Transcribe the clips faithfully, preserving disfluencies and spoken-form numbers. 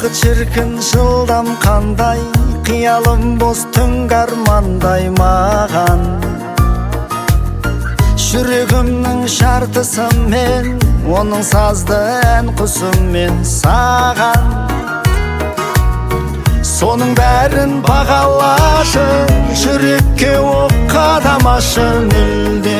Вакыт шіркін жылдам қандай, қиялым бос түнгі армандай маған. Жүрегімнің шартысым мен, оның сазды ән құсым мен саған. Соның бәрін бағалашы, жүрекке оқ қадамашы мүлде.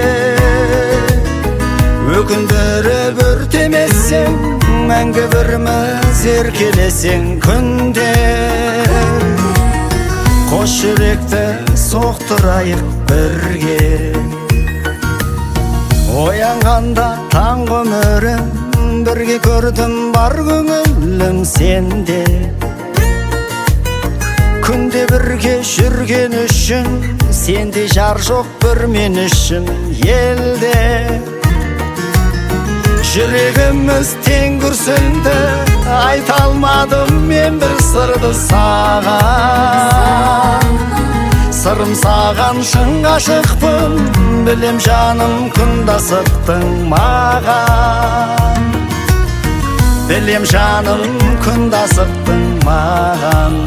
Өкіндіріп өртемесең, мәңгі біріміз еркелесең күнде. Қос жүректі соқтырайық бірге. Оянғанда таң өмірін, бірге көрдім бар көңілім сенде. Күнде бірге жүрген үшін, сенде жар жоқ бір мен үшін елде. Жүрегіміз тең күрсінді, айта алмадым мен бір сырды саған. Сырым саған шын ғашықпын, білем жаным күндасықтың маған. Білем жаным күндасықтың маған.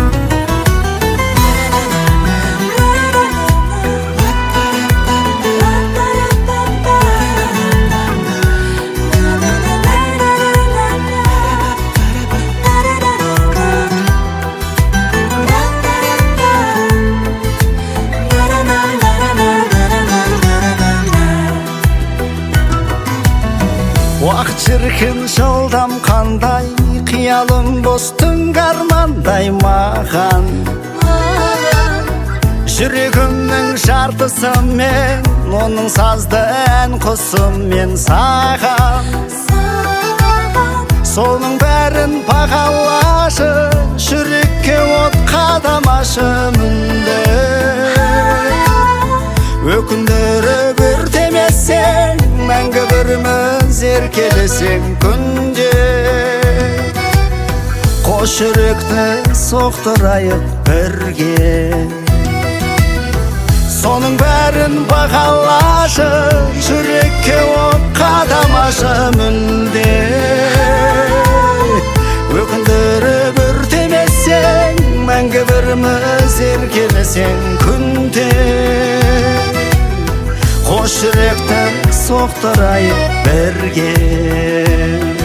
Уақыт шіркін жылдам қандай, қиялым бос түнгі армандай маған. Жүрегімнің жартысы мен, оның сазды ән құсым мен саған. Соның бәрін бағалашы, жүрекке от қадамашы мүлде. Өкіндіріп өртемесең, мәңгі біріміз еркелесең күнде. Қос жүректі соқтырайық бірге. Соның бәрін бағалашы, жүрекке от қадамашы мүлде. Өкіндіріп өртемесең, мәңгі біріміз еркелесең күнде. Қос жүректі соқтырайық бірге.